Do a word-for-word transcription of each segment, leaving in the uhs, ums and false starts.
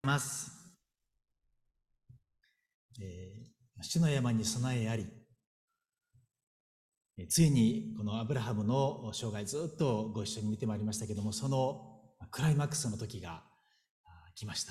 ます。えー、主の山に備えあり、ついにこのアブラハムの生涯ずっとご一緒に見てまいりましたけども、そのクライマックスの時が来ました。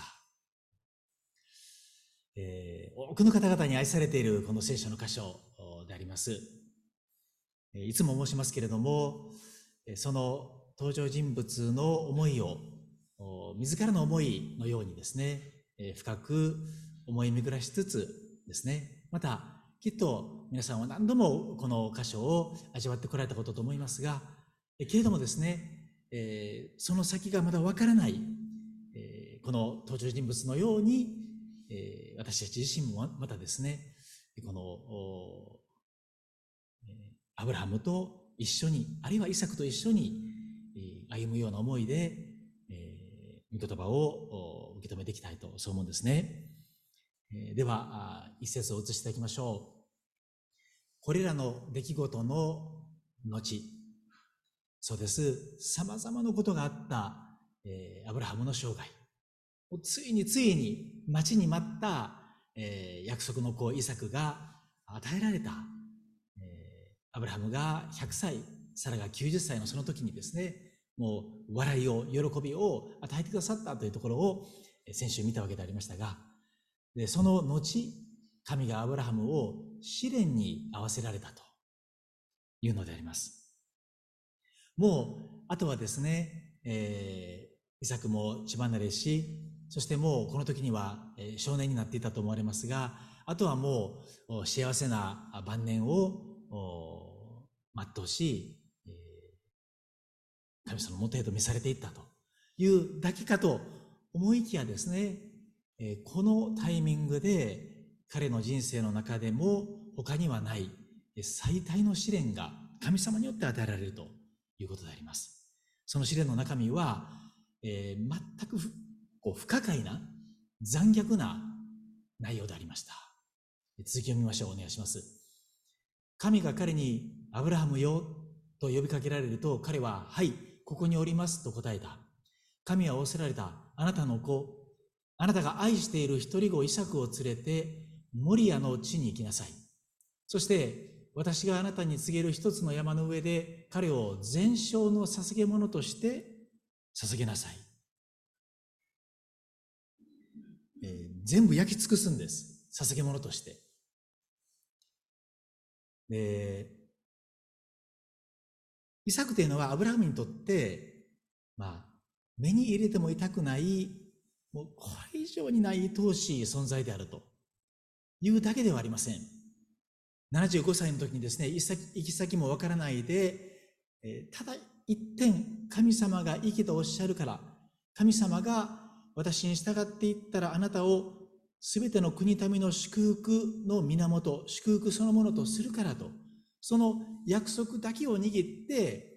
えー、多くの方々に愛されているこの聖書の箇所であります。いつも申しますけれども、その登場人物の思いを自らの思いのようにですね、深く思い巡らしつつですね、またきっと皆さんは何度もこの箇所を味わってこられたことと思いますが、けれどもですね、えー、その先がまだわからない、えー、この登場人物のように、えー、私たち自身もまたですね、このアブラハムと一緒に、あるいはイサクと一緒に歩むような思いで、えー、御言葉を受け止めていきたいと、そう思うんですね。えー、では、一節を移していただきましょう。これらの出来事の後、そうです、様々なことがあった、えー、アブラハムの生涯。ついについに待ちに待った、えー、約束の子イサクが与えられた、えー、アブラハムがひゃくさい、サラがきゅうじゅっさいのその時にですね、もう笑いを、喜びを与えてくださったというところを先週見たわけでありましたが、でその後、神がアブラハムを試練に合わせられたというのであります。もう、あとはですね、えー、イサクも血離れし、そしてもうこの時には少年になっていたと思われますが、あとはもう幸せな晩年を全うし、神様のもとへと召されていったというだけかと思いきやですね、このタイミングで彼の人生の中でも他にはない最大の試練が神様によって与えられるということであります。その試練の中身は、えー、全くこう不可解な残虐な内容でありました。続きを見ましょう。お願いします。神が彼にアブラハムよと呼びかけられると、彼ははい、ここにおりますと答えた。神は仰せられた。あなたの子、あなたが愛している一人子イサクを連れてモリアの地に行きなさい。そして私があなたに告げる一つの山の上で彼を全焼の捧げ物として捧げなさい。えー、全部焼き尽くすんです。捧げ物として。で、イサクというのはアブラハムにとって、まあ、目に入れても痛くない、もうこれ以上にない愛おしい存在であるというだけではありません。ななじゅうごさいの時にですね、行き先もわからないで、ただ一点、神様が生きとおっしゃるから、神様が私に従っていったらあなたをすべての国民の祝福の源、祝福そのものとするからと、その約束だけを握って、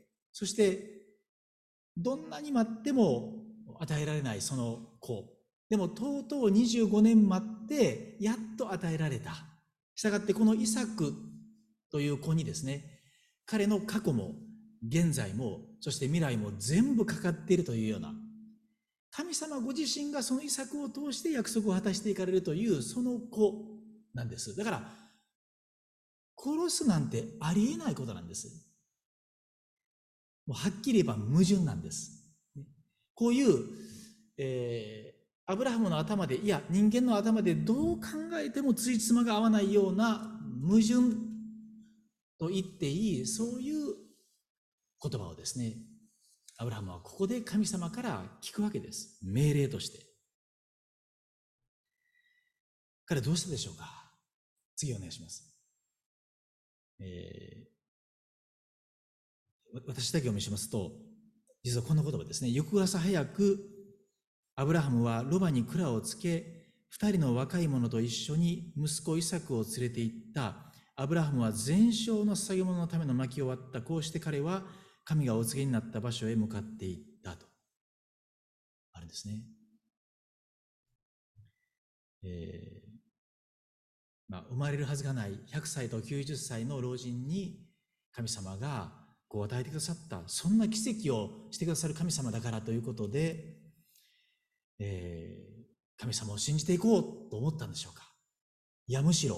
そしてどんなに待っても与えられないその子。でもとうとうにじゅうごねん待ってやっと与えられた。したがってこのイサクという子にですね、彼の過去も現在もそして未来も全部かかっているというような、神様ご自身がそのイサクを通して約束を果たしていかれるというその子なんです。だから殺すなんてありえないことなんです。もうはっきり言えば矛盾なんです。こういう、えー、アブラハムの頭で、いや人間の頭でどう考えてもついつまが合わないような矛盾と言っていい、そういう言葉をですね、アブラハムはここで神様から聞くわけです。命令として。彼はどうしたでしょうか。次お願いします。えー、私だけお見せしますと、実はこんな言葉ですね。翌朝早く、アブラハムはロバに蔵をつけ、二人の若い者と一緒に息子イサクを連れて行った。アブラハムは全焼の捧げ物のための薪を割った。こうして彼は神がお告げになった場所へ向かっていったとあるんですね。えーまあ、生まれるはずがないひゃくさいときゅうじゅっさいの老人に神様がこう与えてくださった、そんな奇跡をしてくださる神様だからということで、えー神様を信じていこうと思ったんでしょうか。いや、むしろ、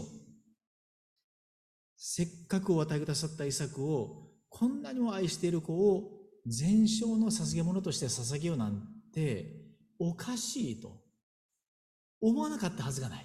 せっかくお与えくださったイサクを、こんなにも愛している子を全焼の捧げ物として捧げようなんておかしいと思わなかったはずがない。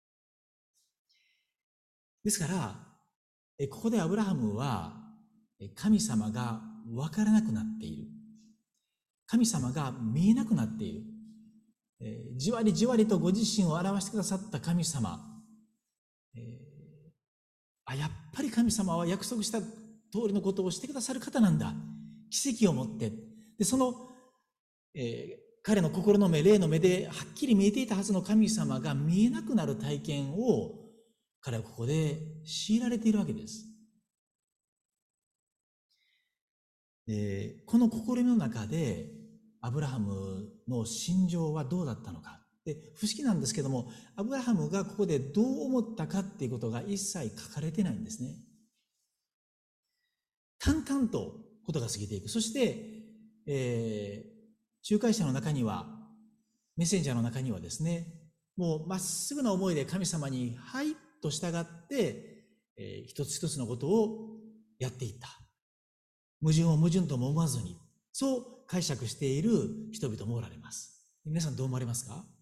ですから、ここでアブラハムは神様がわからなくなっている。神様が見えなくなっている。じわりじわりとご自身を表してくださった神様。えー、あ、やっぱり神様は約束した通りのことをしてくださる方なんだ。奇跡をもって。で、その、えー、彼の心の目、霊の目ではっきり見えていたはずの神様が見えなくなる体験を彼はここで強いられているわけです。で、この心の中でアブラハムの心情はどうだったのか。で、不思議なんですけども、アブラハムがここでどう思ったかっていうことが一切書かれてないんですね。淡々とことが過ぎていく。そして、えー、仲介者の中には、メッセンジャーの中にはですね、もうまっすぐな思いで神様にはいと従って、えー、一つ一つのことをやっていった。矛盾を矛盾とも思わずに、そう解釈している人々もおられます。皆さんどう思われますか？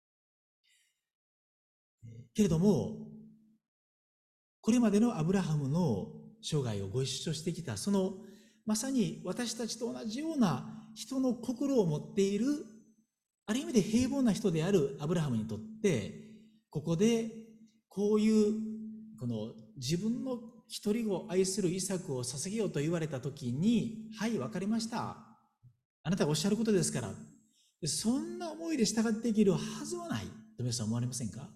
けれども、これまでのアブラハムの生涯をご一緒してきた、そのまさに私たちと同じような人の心を持っている、ある意味で平凡な人であるアブラハムにとって、ここでこういうこの自分の一人を愛するイサクを捧げようと言われたときに、はい、わかりました。あなたがおっしゃることですから。そんな思いで従っていけるはずはないと皆さん思われませんか？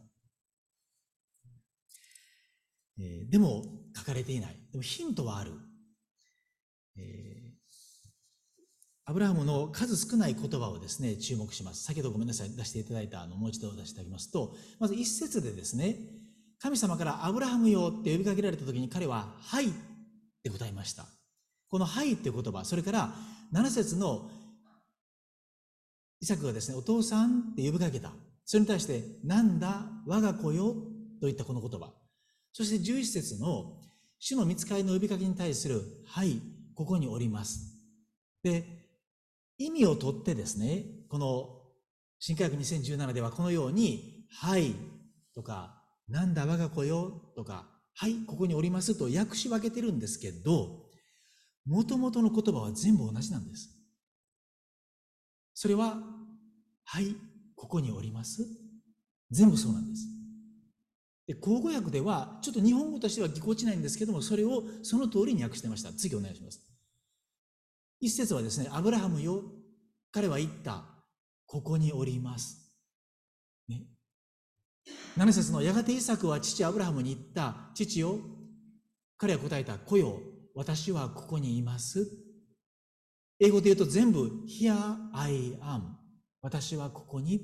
えー、でも書かれていない。でもヒントはある。えー、アブラハムの数少ない言葉をですね、注目します。先ほどごめんなさい、出していただいたのをもう一度出していただきますと、まず一節でですね、神様からアブラハムよって呼びかけられたときに彼は、はいって答えました。このはいっていう言葉、それからなな節のイサクがですね、お父さんって呼びかけた。それに対して、なんだ、我が子よといったこの言葉。そしてじゅういち節の主の御使いの呼びかけに対する、はい、ここにおります。で、意味をとってですね、この新科学にせんじゅうななではこのように、はいとか、なんだ我が子よとか、はい、ここにおりますと訳し分けてるんですけど、もともとの言葉は全部同じなんです。それは、はい、ここにおります。全部そうなんです。で、口語訳では、ちょっと日本語としてはぎこちないんですけども、それをその通りに訳してました。次お願いします。一節はですね、アブラハムよ、彼は言った、ここにおります。ね。七節のやがてイサクは父アブラハムに言った、父よ、彼は答えた、子よ、私はここにいます。英語で言うと全部、Here I am。私はここに。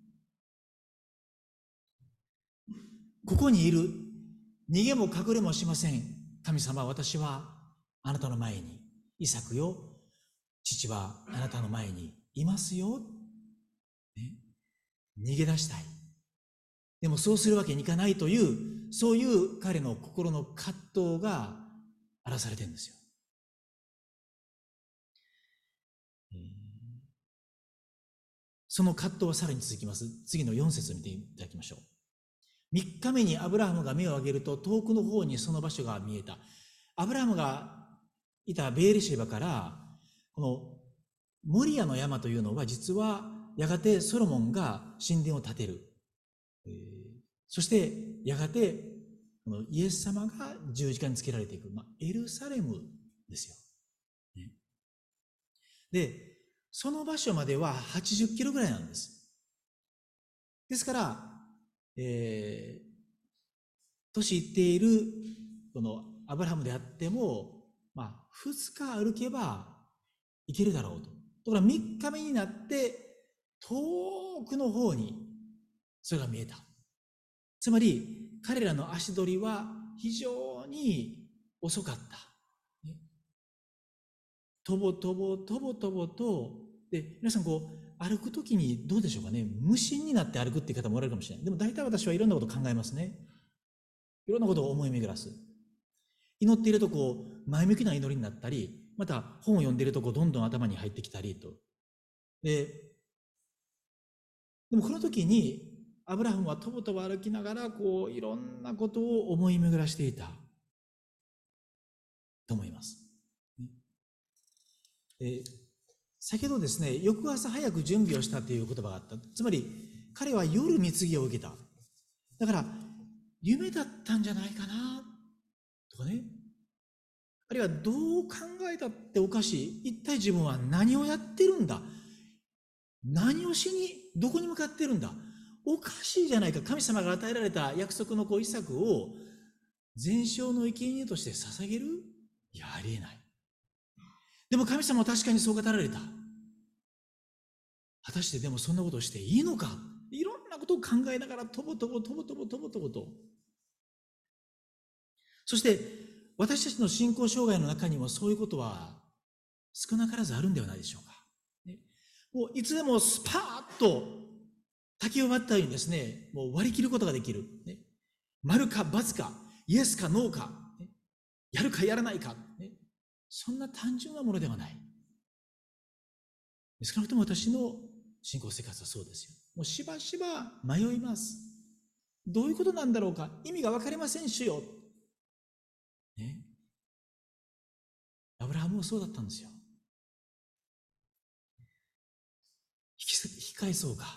ここにいる。逃げも隠れもしません。神様、私はあなたの前に。イサクよ、父はあなたの前にいますよ。ね、逃げ出したい。でもそうするわけにいかないという、そういう彼の心の葛藤が表されてるんですよ。その葛藤はさらに続きます。次のよん節を見ていただきましょう。みっかめにアブラハムが目を上げると遠くの方にその場所が見えた。アブラハムがいたベーレシェバからこのモリアの山というのは実はやがてソロモンが神殿を建てる。えー、そしてやがてこのイエス様が十字架につけられていく、まあ、エルサレムですよ。ね、で、その場所までははちじゅっキロぐらいなんです。ですから、えー、年いっているこのアブラハムであっても、まあ、ふつか歩けば行けるだろうと。ところがみっかめになって遠くの方にそれが見えた。つまり彼らの足取りは非常に遅かった。ね、とぼとぼとぼとぼと、で、皆さんこう歩くときにどうでしょうかね、無心になって歩くっていう方もおられるかもしれない。でも大体私はいろんなことを考えますね。いろんなことを思い巡らす。祈っているとこう前向きな祈りになったり、また本を読んでいるとこどんどん頭に入ってきたりと。で、でもこの時にアブラハムはとぼとぼ歩きながらこういろんなことを思い巡らしていたと思います。え先ほどですね、翌朝早く準備をしたという言葉があった。つまり彼は夜貢ぎを受けた。だから夢だったんじゃないかなとかね、あるいはどう考えたっておかしい、一体自分は何をやってるんだ、何をしにどこに向かってるんだ、おかしいじゃないか。神様が与えられた約束の子イサクを全焼の生贄として捧げる？いや、ありえない。でも神様は確かにそう語られた。果たしてでもそんなことをしていいのか、いろんなことを考えながらとぼとぼとぼとぼとぼとぼと。そして私たちの信仰障害の中にもそういうことは少なからずあるんではないでしょうか。ね、もういつでもスパーッと滝を割ったようにですね、もう割り切ることができる。ね、丸か×か、イエスかノーか、ね、やるかやらないか、ね、そんな単純なものではない。少なくとも私の信仰生活はそうですよ。もうしばしば迷います。どういうことなんだろうか、意味が分かりません、主よ。ね、アブラハムもそうだったんですよ。引き、引き返そうか。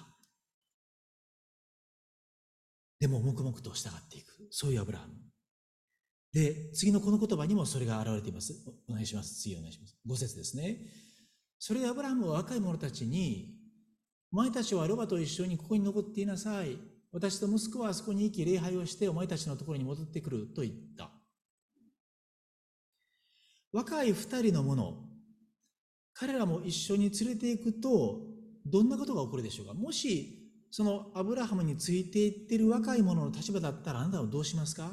でも黙々と従っていく。そういうアブラハム。で、次のこの言葉にもそれが現れています。お願いします。次お願いします。ご節ですね。それでアブラハムは若い者たちに、お前たちはロバと一緒にここに残っていなさい。私と息子はあそこに行き礼拝をしてお前たちのところに戻ってくると言った。若い二人の者、彼らも一緒に連れて行くとどんなことが起こるでしょうか。もしそのアブラハムについていっている若い者の立場だったらあなたはどうしますか。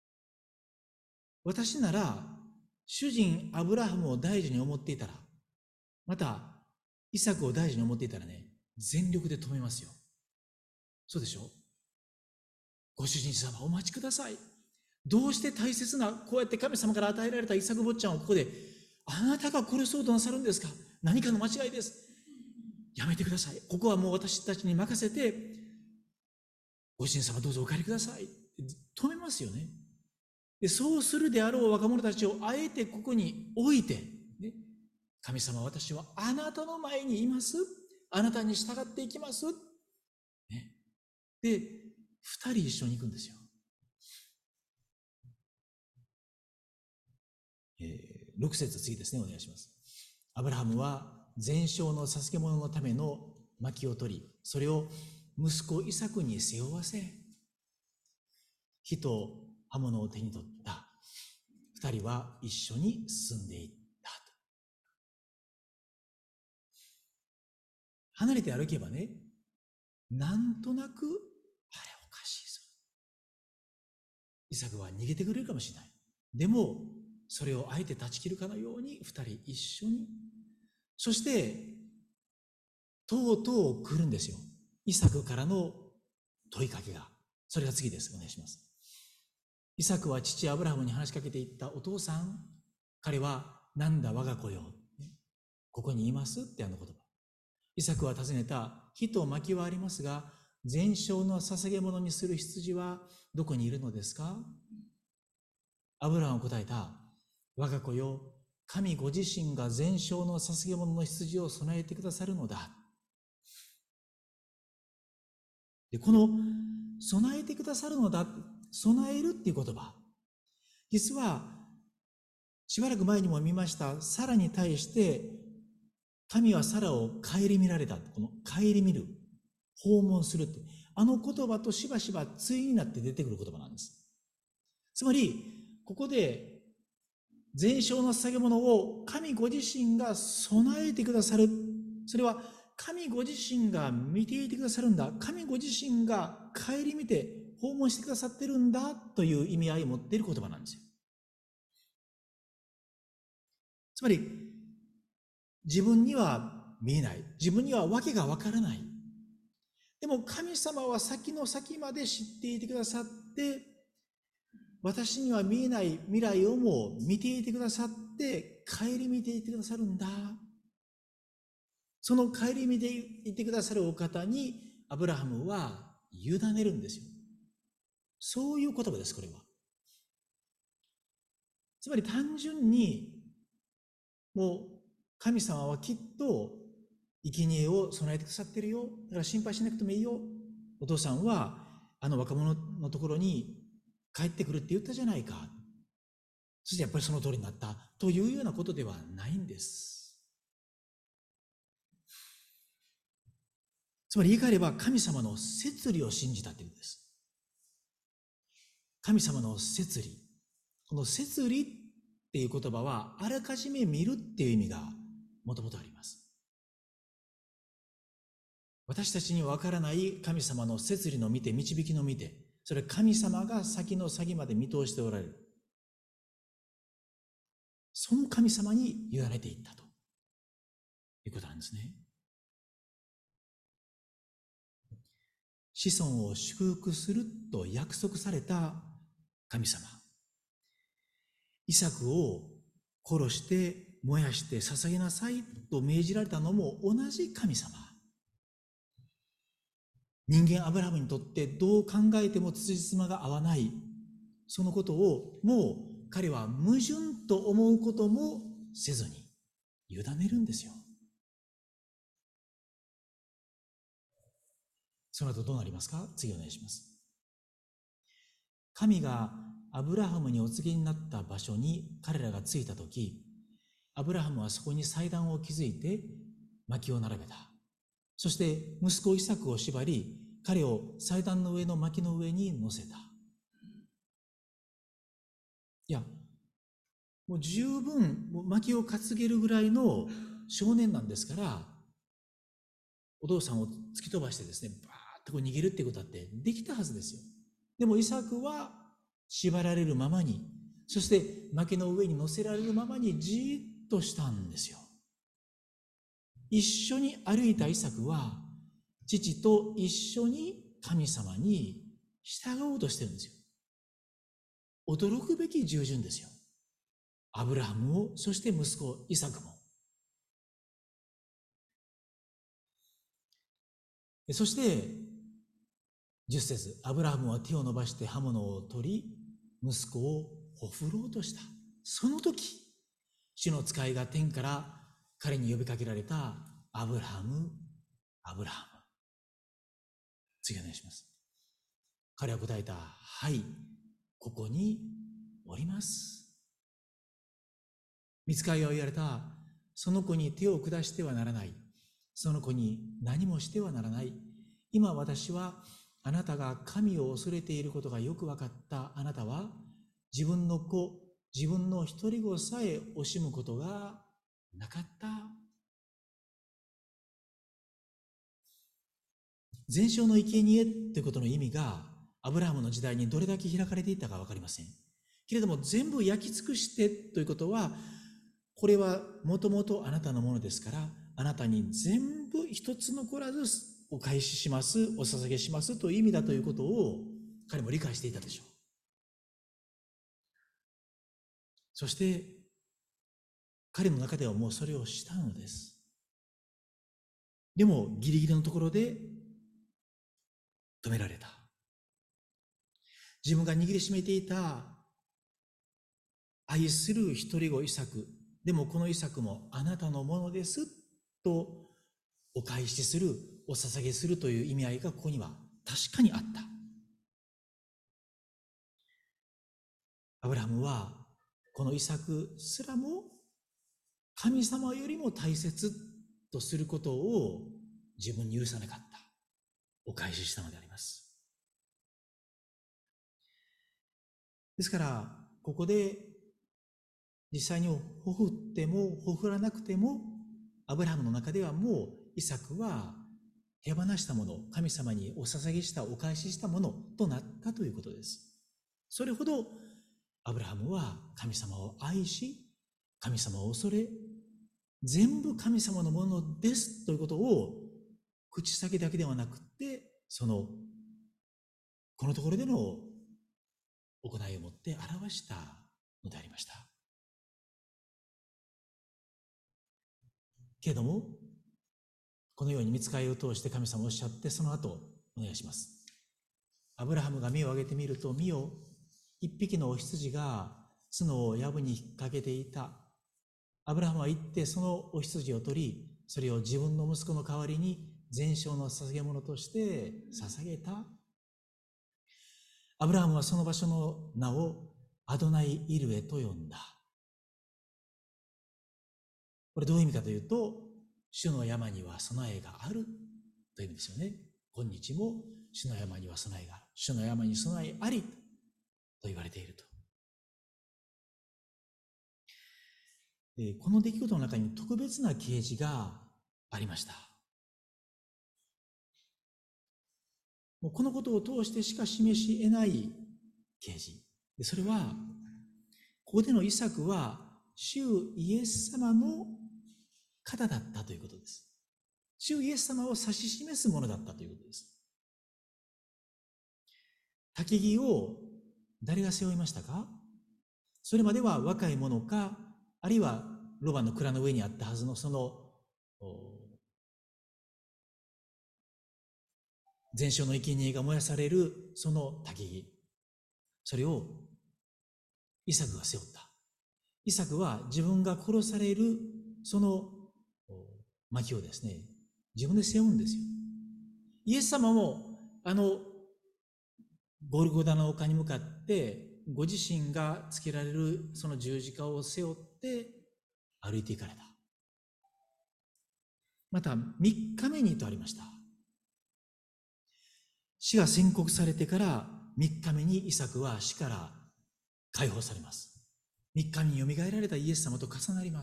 私なら主人アブラハムを大事に思っていたら、またイサクを大事に思っていたらね、全力で止めますよ。そうでしょ。ご主人様お待ちください。どうして大切なこうやって神様から与えられたイサク坊ちゃんをここであなたが殺そうとなさるんですか。何かの間違いです。やめてください。ここはもう私たちに任せて、ご主人様どうぞお帰りください。止めますよね。でそうするであろう若者たちをあえてここに置いて、ね、神様私はあなたの前にいます。あなたに従っていきます。ね、で、二人一緒に行くんですよ。えー、ろく節次ですね、お願いします。アブラハムは全焼の捧げ物のための薪を取り、それを息子イサクに背負わせ、火と刃物を手に取った。二人は一緒に進んでいった。離れて歩けばね、なんとなく、あれおかしいぞ。イサクは逃げてくれるかもしれない。でも、それをあえて断ち切るかのように、二人一緒に。そして、とうとう来るんですよ。イサクからの問いかけが。それが次です。お願いします。イサクは父アブラハムに話しかけていった。お父さん、彼はなんだ我が子よ。ここにいますってあの言葉。イサクは尋ねた。火と薪はありますが、全焼の捧げ物にする羊はどこにいるのですか。アブラハムは答えた。我が子よ、神ご自身が全焼の捧げ物の羊を備えてくださるのだ。で、この備えてくださるのだ、備えるっていう言葉、実はしばらく前にも見ましたサラに対して神はサラを顧みられた。この顧みる、訪問するって、あの言葉としばしば対になって出てくる言葉なんです。つまりここで全焼の捧げ物を神ご自身が備えてくださる。それは神ご自身が見ていてくださるんだ。神ご自身が顧みて訪問してくださってるんだという意味合いを持っている言葉なんですよ。つまり自分には見えない。自分には訳がわからない。でも神様は先の先まで知っていてくださって、私には見えない未来をも見ていてくださって、顧みていてくださるんだ。その顧みていてくださるお方にアブラハムは委ねるんですよ。そういう言葉です、これは。つまり単純に、もう神様はきっと生贄を備えてくださってるよ。だから心配しなくてもいいよ。お父さんはあの若者のところに帰ってくるって言ったじゃないか。そしてやっぱりその通りになったというようなことではないんです。つまり言い換えれば神様の摂理を信じたということです。神様の摂理。この摂理っていう言葉はあらかじめ見るっていう意味がもともとあります。私たちにわからない神様の摂理の見て、導きの見て、それは神様が先の先まで見通しておられる。その神様に委ねていったということなんですね。子孫を祝福すると約束された神様。イサクを殺して燃やして捧げなさいと命じられたのも同じ神様。人間アブラハムにとってどう考えても辻褄が合わない、そのことをもう彼は矛盾と思うこともせずに委ねるんですよ。その後どうなりますか？次お願いします。神がアブラハムにお告げになった場所に彼らが着いたとき、アブラハムはそこに祭壇を築いて薪を並べた。そして息子イサクを縛り、彼を祭壇の上の薪の上に乗せた。いや、もう十分もう薪を担げるぐらいの少年なんですから、お父さんを突き飛ばしてですね、バーッとこう逃げるっていうことだってできたはずですよ。でもイサクは縛られるままに、そして薪の上に乗せられるままにじーっとしたんですよ。一緒に歩いたイサクは父と一緒に神様に従おうとしてるんですよ。驚くべき従順ですよ。アブラハムも、そして息子イサクも。そしてじゅっ節、アブラハムは手を伸ばして刃物を取り、息子をほふろうとした。その時、主の使いが天から彼に呼びかけられた。アブラハム、アブラハム。次お願いします。彼は答えた。はい、ここにおります。御使いは言われた。その子に手を下してはならない。その子に何もしてはならない。今私はあなたが神を恐れていることがよく分かった。あなたは自分の子、自分の一人子さえ惜しむことがなかった。全焼の生贄ということの意味がアブラハムの時代にどれだけ開かれていたか分かりませんけれども、全部焼き尽くしてということは、これはもともとあなたのものですから、あなたに全部一つ残らずお返しします、お捧げしますという意味だということを彼も理解していたでしょう。そして彼の中ではもうそれをしたのです。でもギリギリのところで止められた。自分が握りしめていた愛する一人子イサク、でもこのイサクもあなたのものですとお返しする、お捧げするという意味合いがここには確かにあった。アブラハムはこのイサクすらも神様よりも大切とすることを自分に許さなかった。お返ししたのであります。ですからここで実際にほふってもほふらなくても、アブラハムの中ではもうイサクは手放したもの、神様にお捧げしたお返ししたものとなったということです。それほどアブラハムは神様を愛し、神様を恐れ、 全部神様のものですということを口先だけではなくて、そのこのところでの行いをもって表したのでありました。けれども、このように御使いを通して神様おっしゃって、その後お願いします。アブラハムが目を上げてみると、見よ、一匹のお羊が角を藪に引っ掛けていた。アブラハムは行ってそのお羊を取り、それを自分の息子の代わりに全焼の捧げ物として捧げた。アブラハムはその場所の名をアドナイ・イルエと呼んだ。これどういう意味かというと、主の山には備えがあるという意味ですよね。今日も主の山には備えがある。主の山に備えありと言われていると。で、この出来事の中に特別な啓示がありました。もうこのことを通してしか示し得ない啓示。で、それは、ここでのイサクは、主イエス様の方だったということです。主イエス様を指し示すものだったということです。焚木を誰が背負いましたか？それまでは若い者か、あるいはロバの蔵の上にあったはずのその全焼の生贄が燃やされるその焚き、それをイサクが背負った。イサクは自分が殺されるその薪をですね、自分で背負うんですよ。イエス様もあのゴルゴダの丘に向かってご自身がつけられるその十字架を背負って歩いていかれた。またみっかめにとありました。死が宣告されてからみっかめにイサクは死から解放されます。みっかによみがえられたイエス様と重なります。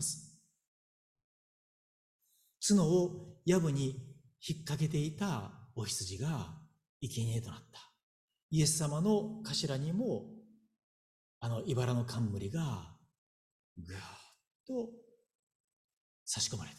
角を藪に引っ掛けていたお羊が生贄となった。イエス様の頭にもあの茨の冠がぐーっと差し込まれた。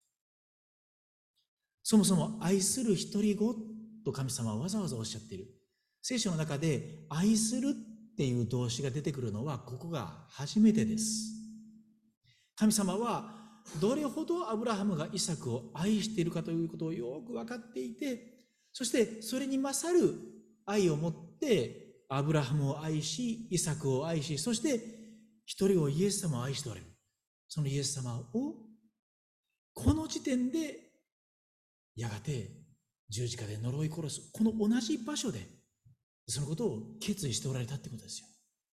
そもそも愛する独り子と神様はわざわざおっしゃっている。聖書の中で愛するっていう動詞が出てくるのはここが初めてです。神様はどれほどアブラハムがイサクを愛しているかということをよく分かっていて、そしてそれに勝る愛を持ってアブラハムを愛し、イサクを愛し、そして一人をイエス様を愛しておられる。そのイエス様をこの時点でやがて十字架で呪い殺す、この同じ場所でそのことを決意しておられたってことですよ。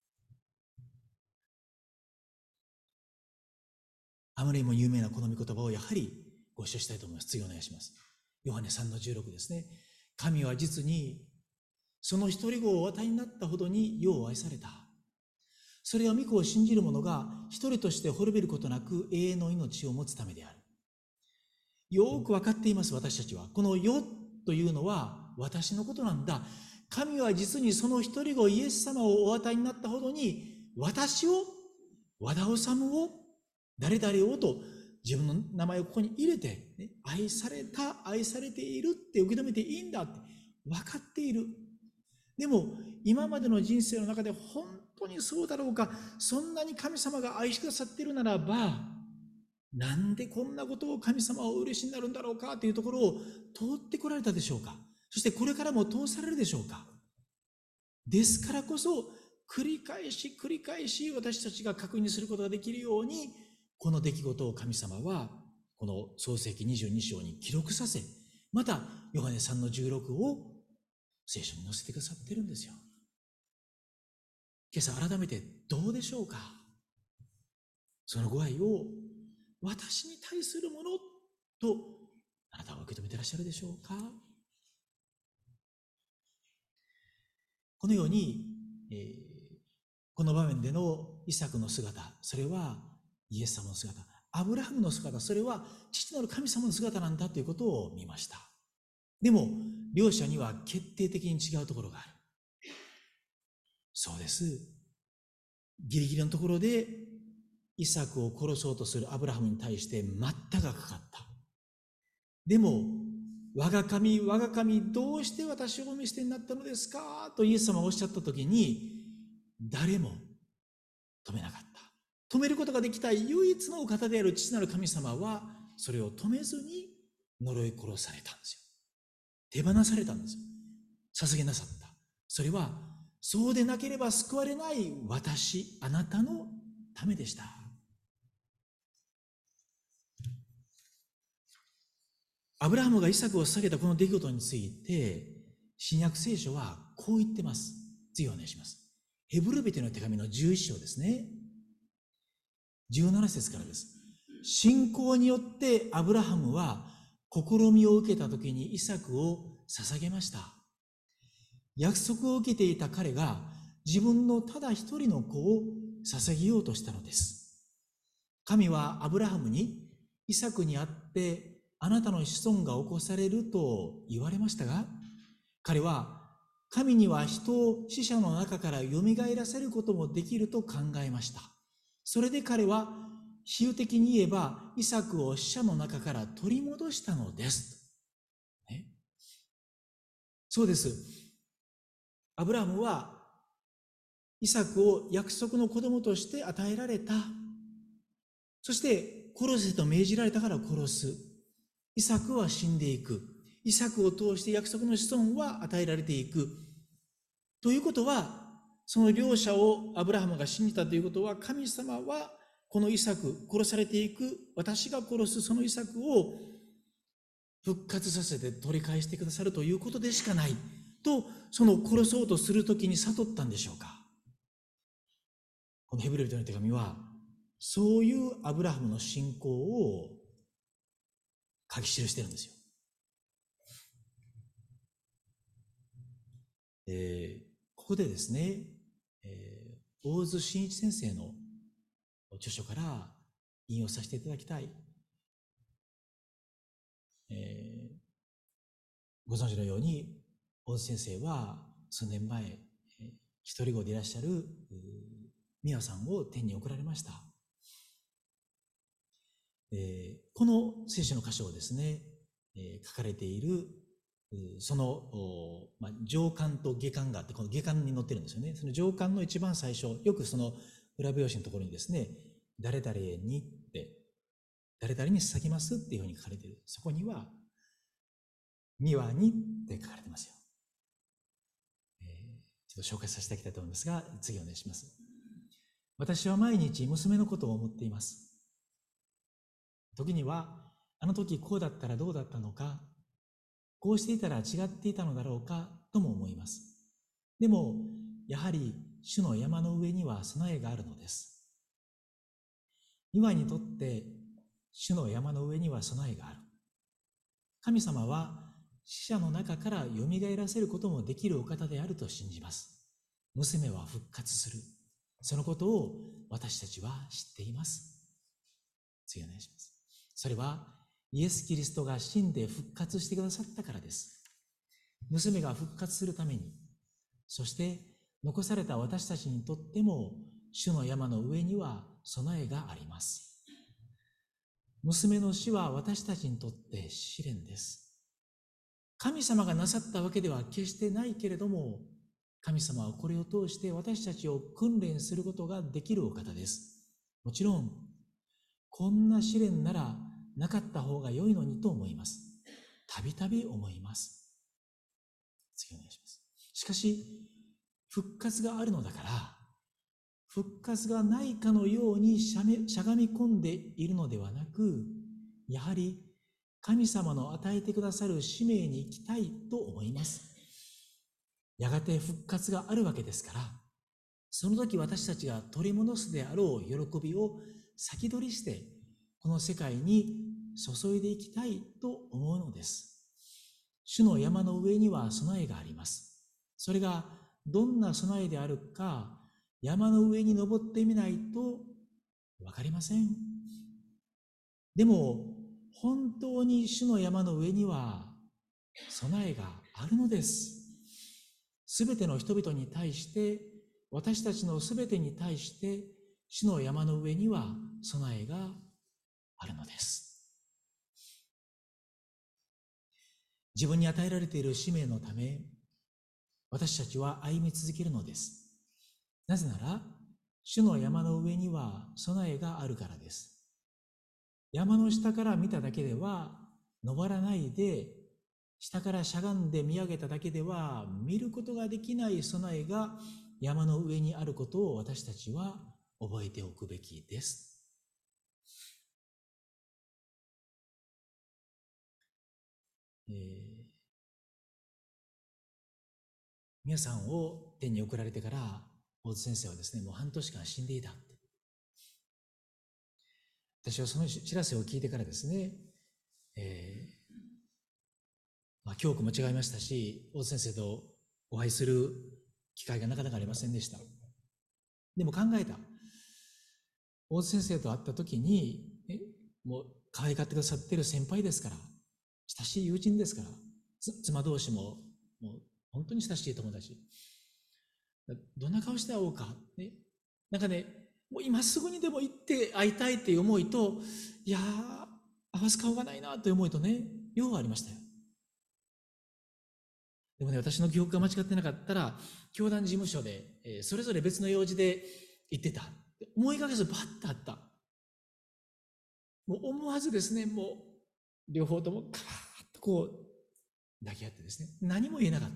あまりにも有名なこの御言葉をやはりご一緒したいと思います。次お願いします。ヨハネさんのじゅうろくですね。神は実にその一人子をお与えになったほどに世を愛された。それは御子を信じる者が一人として滅びることなく永遠の命を持つためである。よく分かっています、私たちは。この世というのは私のことなんだ。神は実にその一人子イエス様をお与えになったほどに、私を、和田治を、誰々をと自分の名前をここに入れて、ね、愛された、愛されているって受け止めていいんだって分かっている。でも今までの人生の中で本当にそうだろうか、そんなに神様が愛してくださっているならば、なんでこんなことを神様はお嬉しになるんだろうかというところを通ってこられたでしょうか。そしてこれからも通されるでしょうか。ですからこそ繰り返し繰り返し私たちが確認することができるように、この出来事を神様はこの創世記にじゅうに章に記録させ、またヨハネさんのじゅうろくを聖書に載せてくださっているんですよ。今朝改めてどうでしょうか。そのご愛を私に対するものとあなたは受け止めていらっしゃるでしょうか。このように、えー、この場面でのイサクの姿、それはイエス様の姿、アブラハムの姿、それは父なる神様の姿なんだということを見ました。でも両者には決定的に違うところがある。そうです。ギリギリのところでイサクを殺そうとするアブラハムに対して待ったがかかった。でも、我が神、我が神、どうして私をお見捨てになったのですかとイエス様がおっしゃったときに、誰も止めなかった。止めることができた唯一のお方である父なる神様は、それを止めずに呪い殺されたんですよ。手放されたんですよ。捧げなさった。それは、そうでなければ救われない私、あなたのためでした。アブラハムがイサクを捧げたこの出来事について、新約聖書はこう言ってます。次お願いします。ヘブル人の手紙のじゅういち章ですね。じゅうなな節からです。信仰によってアブラハムは試みを受けたときにイサクを捧げました。約束を受けていた彼が自分のただ一人の子を捧げようとしたのです。神はアブラハムにイサクにあってあなたの子孫が起こされると言われましたが、彼は神には人を死者の中からよみがえらせることもできると考えました。それで彼は比喩的に言えばイサクを死者の中から取り戻したのです、ね、そうです。アブラハムはイサクを約束の子供として与えられた。そして殺せと命じられたから殺す。イサクは死んでいく。イサクを通して約束の子孫は与えられていく。ということは、その両者をアブラハムが信じたということは、神様はこのイサク、殺されていく、私が殺すそのイサクを復活させて取り返してくださるということでしかないと、その殺そうとするときに悟ったんでしょうか。このヘブル人の手紙は、そういうアブラハムの信仰を書き記してるんですよ。えー、ここでですね、えー、大津真一先生の著書から引用させていただきたい。えー、ご存知のように、大津先生は数年前、えー、一人子でいらっしゃる美和さんを天に送られました。えー、この聖書の箇所をですね、えー、書かれているその、まあ、上巻と下巻があって、この下巻に載ってるんですよね。その上巻の一番最初、よくその裏表紙のところにですね、誰々にって、誰々に捧げますっていうふうに書かれている。そこには、美和にって書かれてますよ。えー、ちょっと紹介させていただきたいと思いますが、次お願いします。私は毎日娘のことを思っています。時には、あの時こうだったらどうだったのか、こうしていたら違っていたのだろうかとも思います。でも、やはり主の山の上には備えがあるのです。今にとって主の山の上には備えがある。神様は死者の中からよみがえらせることもできるお方であると信じます。娘は復活する。そのことを私たちは知っています。次お願いします。それはイエス・キリストが死んで復活してくださったからです。娘が復活するために、そして残された私たちにとっても、主の山の上には備えがあります。娘の死は私たちにとって試練です。神様がなさったわけでは決してないけれども、神様はこれを通して私たちを訓練することができるお方です。もちろん、こんな試練ならなかった方が良いのにと思います。たびたび思います。次お願いします。しかし、復活があるのだから、復活がないかのようにしゃめ、しゃがみ込んでいるのではなく、やはり神様の与えてくださる使命に行きたいと思います。やがて復活があるわけですから、その時私たちが取り戻すであろう喜びを先取りして、この世界に注いでいきたいと思うのです。主の山の上には備えがあります。それがどんな備えであるか、山の上に登ってみないとわかりません。でも、本当に主の山の上には備えがあるのです。すべての人々に対して、私たちのすべてに対して、 主の山の上には備えがあるのです。自分に与えられている使命のため、私たちは歩み続けるのです。なぜなら、主の山の上には備えがあるからです。山の下から見ただけでは登らないで、下からしゃがんで見上げただけでは見ることができない備えが山の上にあることを私たちは覚えておくべきです。えー、皆さんを天に送られてから大津先生はですね、もう半年間死んでいたって。私はその知らせを聞いてからですね、えーまあ、教区も違いましたし、大津先生とお会いする機会がなかなかありませんでした。でも考えた。大津先生と会った時に、えもう可愛がってくださっている先輩ですから、親しい友人ですから、妻同士ももう本当に親しい友達。どんな顔して会おうか。ね、なんかね、もう今すぐにでも行って会いたいっていう思いと、いやー、会わす顔がないなという思いとね、ようありましたよ。でもね、私の記憶が間違ってなかったら、教団事務所で、えー、それぞれ別の用事で行ってた。思いがけずバッとあった。もう思わずですね、もう両方ともカーッとこう抱き合ってですね、何も言えなかった。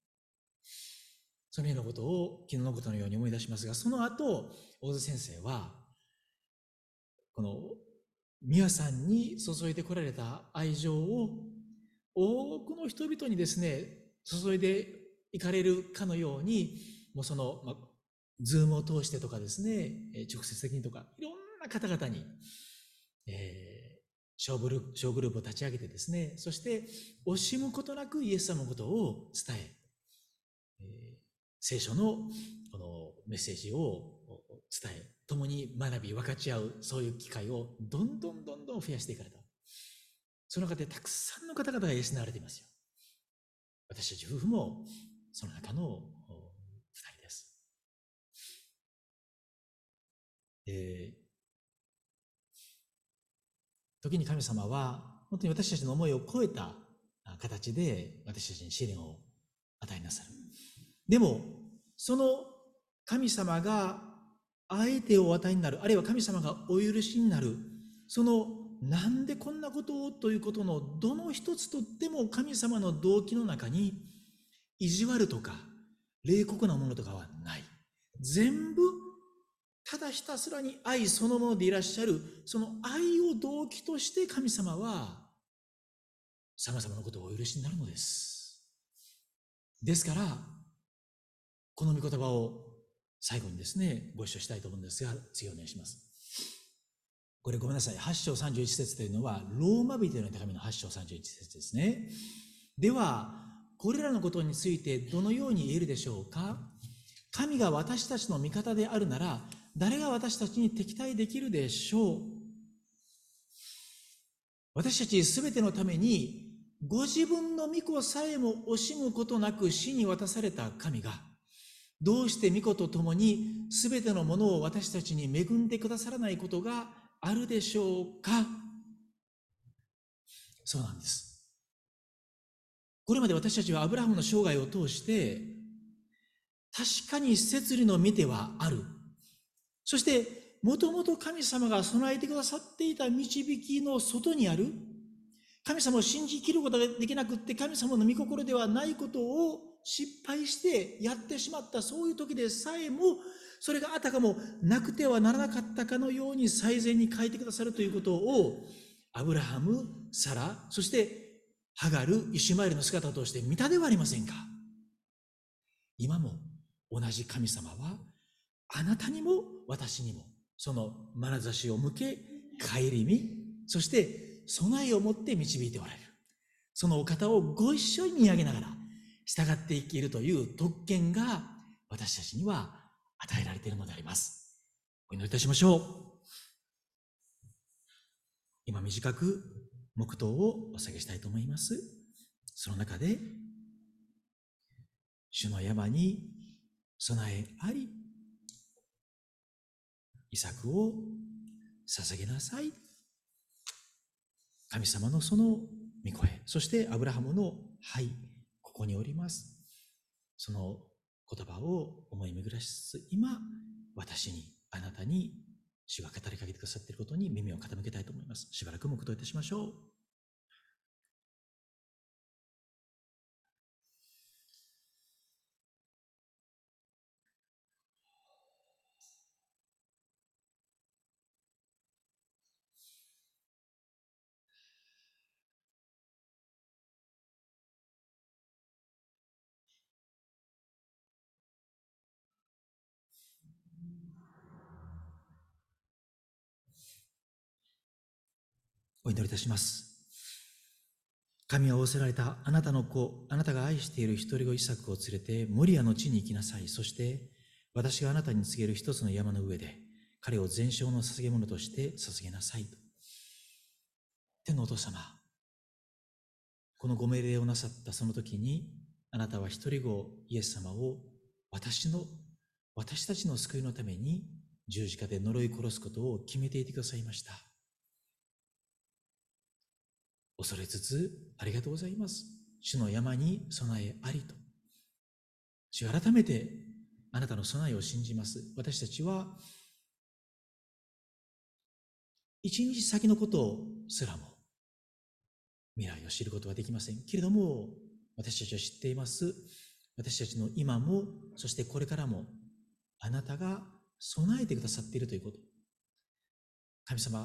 そのようなことを昨日のことのように思い出しますが、その後、大津先生は、この美和さんに注いでこられた愛情を多くの人々にですね、注いでいかれるかのように、もうその、まあ、ズームを通してとかですね、直接的にとか、いろんな方々に、えー、小グループ、小グループを立ち上げてですね、そして惜しむことなくイエス様のことを伝え、えー、聖書のこのメッセージを伝え、共に学び分かち合う、そういう機会をどんどんどんどん増やしていかれた。その中でたくさんの方々が養われていますよ。私たち夫婦もその中の二人です。えー、時に神様は本当に私たちの思いを超えた形で私たちに試練を与えなさる。でもその神様が相手をお与えになる、あるいは神様がお許しになる、そのなんでこんなことをということのどの一つとっても神様の動機の中に意地悪とか冷酷なものとかはない。全部ただひたすらに愛そのものでいらっしゃる、その愛を動機として神様は様々なことをお許しになるのです。ですからこの御言葉を最後にですねご一緒したいと思うんですが、次お願いします。これごめんなさい、はち章さんじゅういち節というのはローマ人への手紙のはち章さんじゅういち節ですね。ではこれらのことについてどのように言えるでしょうか。神が私たちの味方であるなら誰が私たちに敵対できるでしょう。私たちすべてのためにご自分の御子さえも惜しむことなく死に渡された神が、どうして御子と共にすべてのものを私たちに恵んでくださらないことがあるでしょうか。そうなんです。これまで私たちはアブラハムの生涯を通して確かに摂理の見てはある。そしてもともと神様が備えてくださっていた導きの外にある、神様を信じきることができなくって神様の御心ではないことを失敗してやってしまった、そういう時でさえもそれがあたかもなくてはならなかったかのように最善に書いてくださるということをアブラハム、サラ、そしてハガル、イシュマエルの姿として見たではありませんか。今も同じ神様はあなたにも私にもその眼差しを向け顧み、そして備えを持って導いておられる。そのお方をご一緒に見上げながら従っていけるという特権が私たちには与えられているのであります。お祈りいたしましょう。今短く黙祷をお捧げしたいと思います。その中で主の山に備えあり、 イサクを捧げなさい。神様のその御声、そしてアブラハムのはい、ここにおります。その言葉を思い巡らす今、私に、あなたに主が語りかけてくださっていることに耳を傾けたいと思います。しばらく黙祷いたしましょう。お祈りいたします。神は仰せられたあなたの子、あなたが愛している一人子イサクを連れてモリアの地に行きなさい。そして私があなたに告げる一つの山の上で彼を全焼の捧げ物として捧げなさいと。天のお父様、このご命令をなさったその時に、あなたは一人子イエス様を私の私たちの救いのために十字架で呪い殺すことを決めていてくださいました。恐れつつありがとうございます。主の山に備えありと。主、改めてあなたの備えを信じます。私たちは一日先のことすらも未来を知ることはできませんけれども、私たちは知っています。私たちの今も、そしてこれからもあなたが備えてくださっているということ。神様、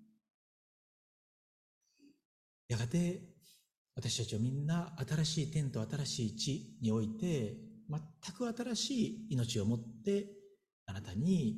やがて私たちはみんな新しい天と新しい地において全く新しい命を持ってあなたに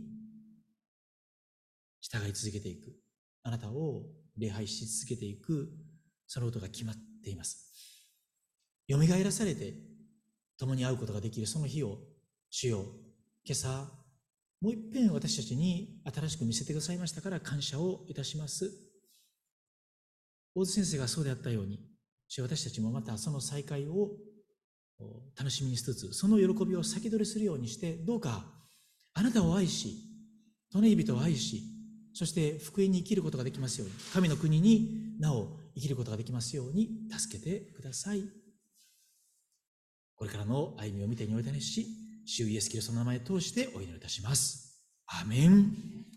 従い続けていく、あなたを礼拝し続けていく、そのことが決まっています。よみがえらされて共に会うことができるその日を、主よ、今朝もう一遍私たちに新しく見せてくださいましたから感謝をいたします。大津先生がそうであったように、主よ、私たちもまたその再会を楽しみにしつつ、その喜びを先取りするようにして、どうかあなたを愛し、利根人を愛し、そして福音に生きることができますように、神の国になお生きることができますように助けてください。これからの歩みを見てにおいてねし、主イエスキリストの名前を通してお祈りいたします。アーメン。